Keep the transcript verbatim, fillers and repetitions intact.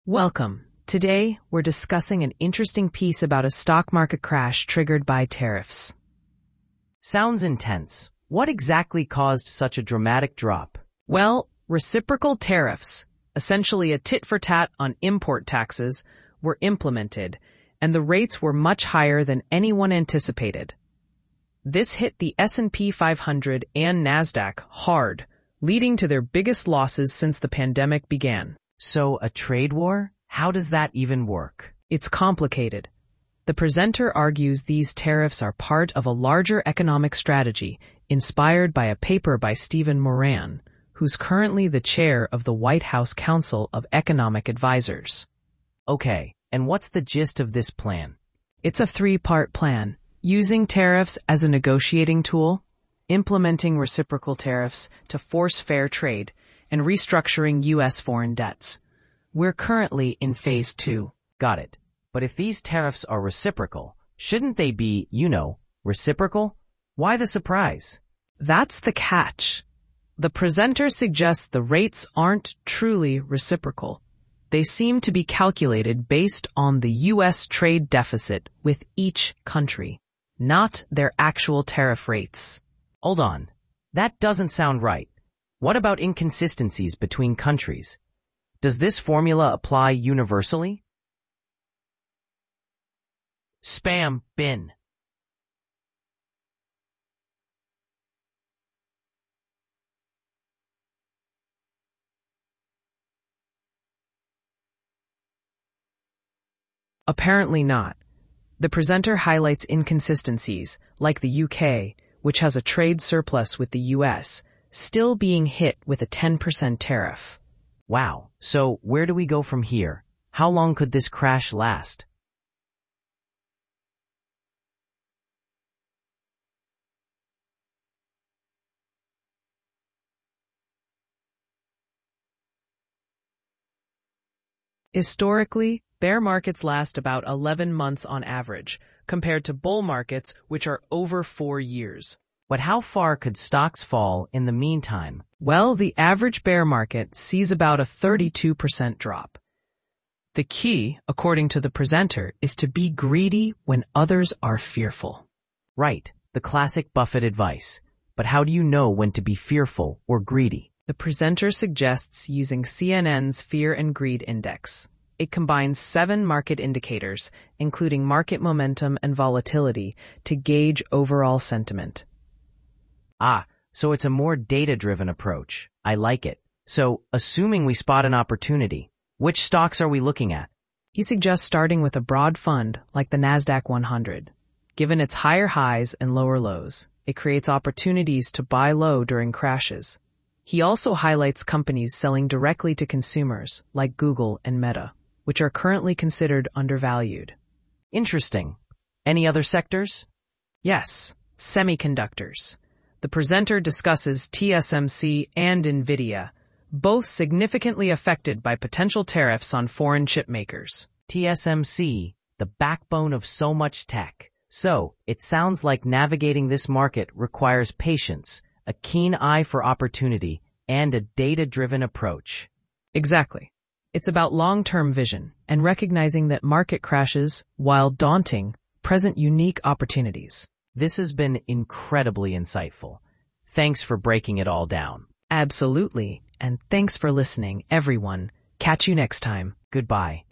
Welcome. Today, we're discussing an interesting piece about a stock market crash triggered by tariffs. Sounds intense. What exactly caused such a dramatic drop? Well, reciprocal tariffs, essentially a tit-for-tat on import taxes, were implemented, and the rates were much higher than anyone anticipated. This hit the S and P five hundred and NASDAQ hard, leading to their biggest losses since the pandemic began. So, a trade war? How does that even work? It's complicated. The presenter argues these tariffs are part of a larger economic strategy inspired by a paper by Stephen Moran, who's currently the chair of the White House Council of Economic Advisors. Okay, and what's the gist of this plan? It's a three-part plan, using tariffs as a negotiating tool, implementing reciprocal tariffs to force fair trade, and restructuring U S foreign debts. We're currently in phase two. Got it. But if these tariffs are reciprocal, shouldn't they be, you know, reciprocal? Why the surprise? That's the catch. The presenter suggests the rates aren't truly reciprocal. They seem to be calculated based on the U S trade deficit with each country, not their actual tariff rates. Hold on. That doesn't sound right. What about inconsistencies between countries? Does this formula apply universally? Spam bin. Apparently not. The presenter highlights inconsistencies, like the U K, which has a trade surplus with the U S, still being hit with a ten percent tariff. Wow, so where do we go from here? How long could this crash last? Historically, bear markets last about eleven months on average, compared to bull markets, which are over four years. But how far could stocks fall in the meantime? Well, the average bear market sees about a thirty-two percent drop. The key, according to the presenter, is to be greedy when others are fearful. Right, the classic Buffett advice. But how do you know when to be fearful or greedy? The presenter suggests using C N N's Fear and Greed Index. It combines seven market indicators, including market momentum and volatility, to gauge overall sentiment. Ah, so it's a more data-driven approach. I like it. So, assuming we spot an opportunity, which stocks are we looking at? He suggests starting with a broad fund like the NASDAQ one hundred. Given its higher highs and lower lows, it creates opportunities to buy low during crashes. He also highlights companies selling directly to consumers, like Google and Meta, which are currently considered undervalued. Interesting. Any other sectors? Yes, semiconductors. The presenter discusses T S M C and NVIDIA, both significantly affected by potential tariffs on foreign chip makers. T S M C, the backbone of so much tech. So, it sounds like navigating this market requires patience, a keen eye for opportunity, and a data-driven approach. Exactly. It's about long-term vision and recognizing that market crashes, while daunting, present unique opportunities. This has been incredibly insightful. Thanks for breaking it all down. Absolutely. And thanks for listening, everyone. Catch you next time. Goodbye.